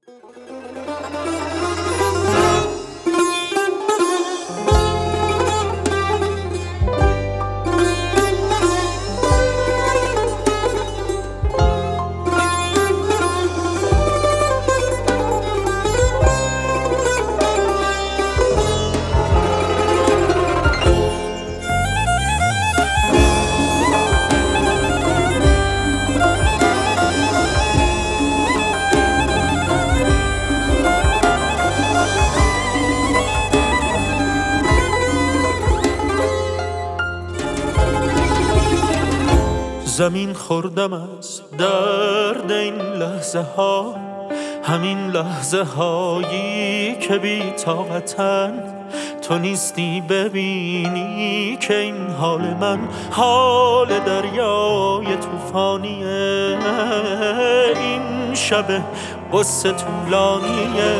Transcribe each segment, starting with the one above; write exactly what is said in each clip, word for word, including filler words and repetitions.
زمین خوردم از درد این لحظه ها، همین لحظه هایی که بی طاقتن. تو نیستی ببینی که این حال من حال دریای طوفانیه. این شب قصه طولانیه.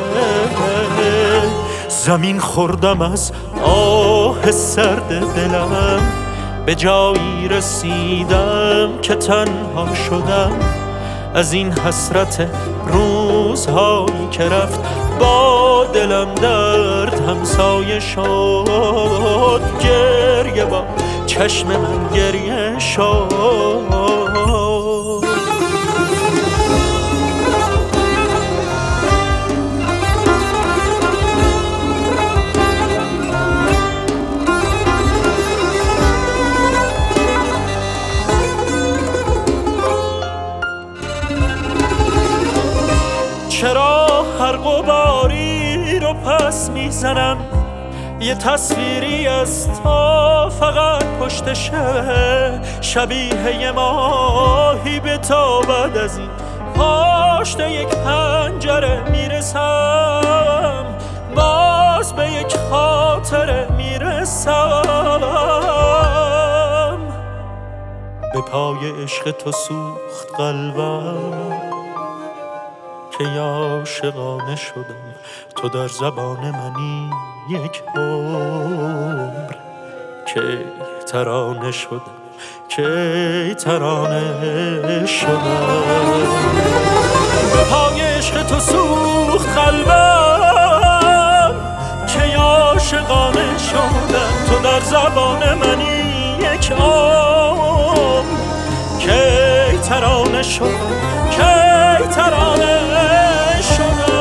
زمین خوردم از آه سرد دلم، به جایی رسیدم که تنها شدم از این حسرت روزهایی که رفت. با دلم درد همسایه شد، گریه با چشم من گریه شد. چرا هر غباری رو پس میزنم؟ یه تصویری از تو فقط پشتشه، شبیه یه ماهی به تا بعد از این پشت یک پنجره میرسم، باز به یک خاطره میرسم. به پای عشق تو سوخت قلبم که عاشقانه شدم. تو در زبان منی یک عمر که ترانه شدم، که ترانه شدم. به پای عشق تو سوخت قلبم که عاشقانه شدم. تو در زبان منی یک عمر که ترانه شدم، که ترانه شدم.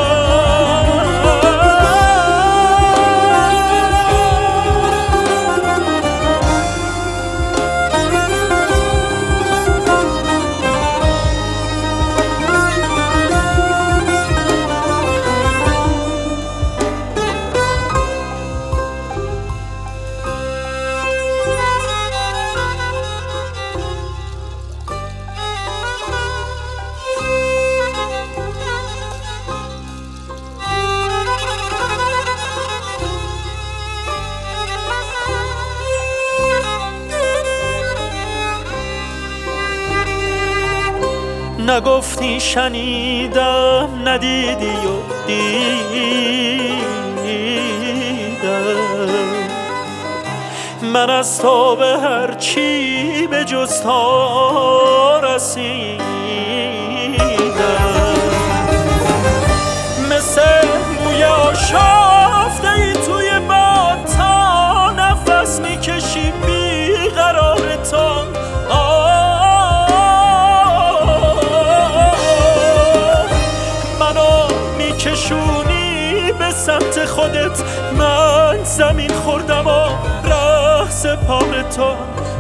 نگفتی شنیدم، ندیدی و دیدم. من از تو به هر چی به جز تو رسیدم. مثل موی آشفته ای توی باد، تا نفس میکشی بیقرار تو. کشونی به سمت خودت، من زمین خوردم و ره سپار تو.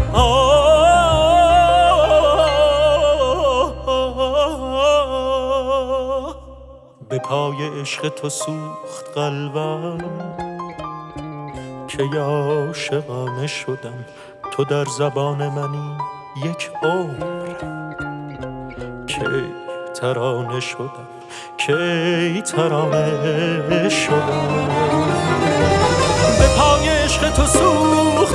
به پای عشق تو سوخت قلبم که عاشقانه شدم. تو در زبان منی یک عمر که ترانه شدم، که ترانه شدم. به پای عشق تو سوخت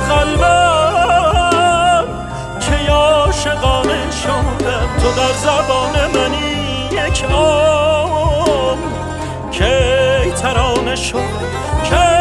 قلبم که عاشقانه شدم. تو در زبان منی یک عمر که ترانه شدم، که